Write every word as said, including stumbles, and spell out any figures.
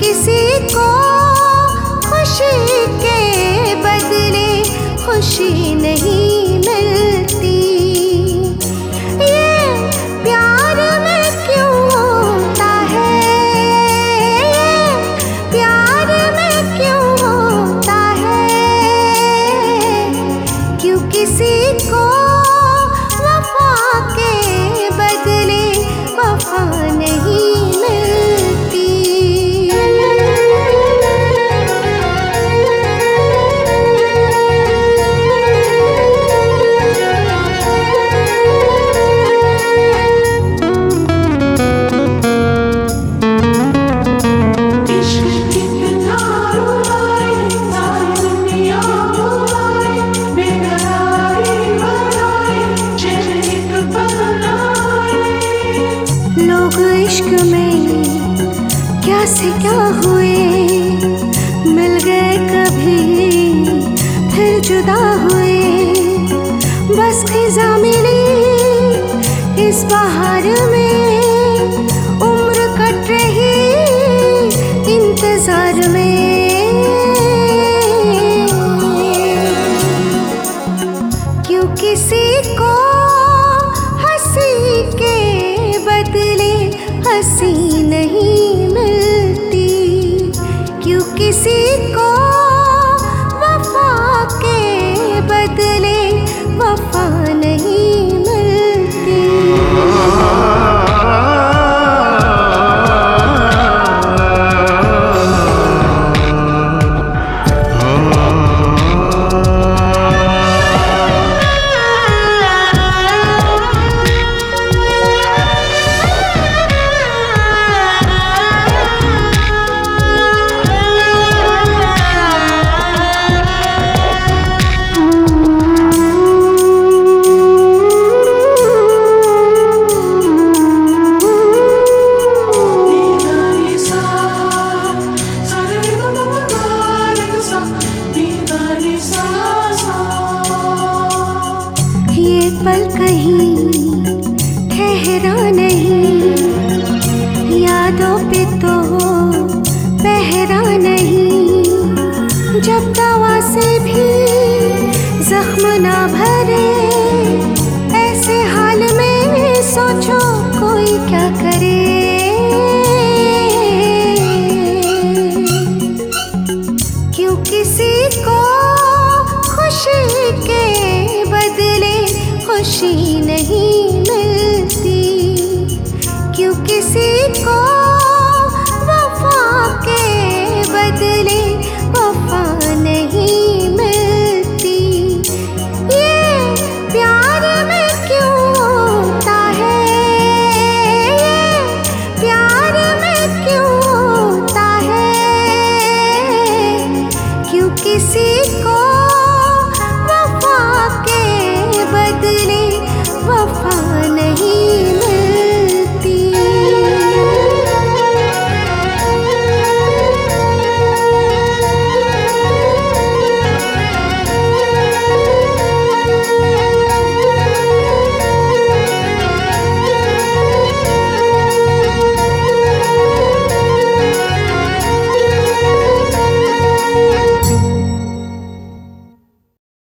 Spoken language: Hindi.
किसी को खुशी के बदले खुशी नहीं मिलती। ये प्यार में क्यों होता है, ये प्यार में क्यों होता है, क्यों किसी को वफा के बदले वफा नहीं मिलती। लोग इश्क में क्या से क्या हुए, मिल गए कभी फिर जुदा हुए। बस खिज़ा मिली इस बहार में, उम्र कट रही इंतजार में। क्यों किसी को हंसी के बदले हंसी नहीं मिलती, क्यों किसी को वफा के बदले वफा नहीं मिलती। ये पल कहीं ठहरा नहीं, यादों पे तो पहरा नहीं। जब दवा से भी जख्म ना भरे, ऐसे हाल में सोचो कोई क्या करे। क्यों किसी को खुशी के बदले खुशी नहीं मिलती, क्यों किसी को वफा के बदले वफा नहीं मिलती। ये प्यार में क्यों होता है, ये प्यार में क्यों होता है, क्यों किसी